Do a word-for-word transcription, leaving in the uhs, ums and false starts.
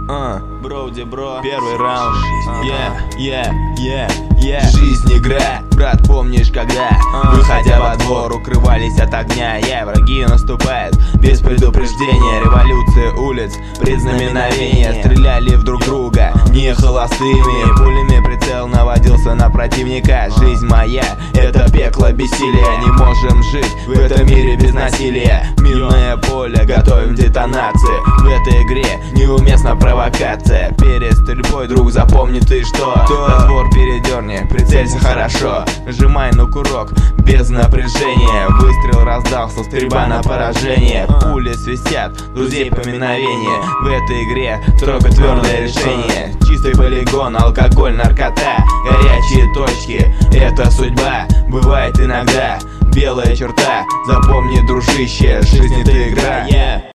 Uh, Броуди, бро, первый раунд. Yeah, yeah, yeah, yeah. Жизнь игра, брат, помнишь когда? uh. Выходя во двор, укрывались от огня. Yeah, враги наступают без предупреждения. Революция улиц, предзнаменовение. Стреляли в друг друга, не холостыми пулями. Прицел наводился на противника. Жизнь моя, это пекло бессилия. Не можем жить в этом мире без насилия. Минное поле, готовим детонации. В этой игре неуместна провокация. Перед стрельбой, друг, запомни ты что. Затвор передерни, прицелься хорошо. Нажимай на курок без напряжения. Выстрел раздался, стрельба на поражение. Пули свистят, друзей поминовение. В этой игре строго твердое решение. Чистый полигон, алкоголь, наркота. Горячие точки, это судьба. Бывает иногда белая черта. Запомни, дружище, жизнь это игра.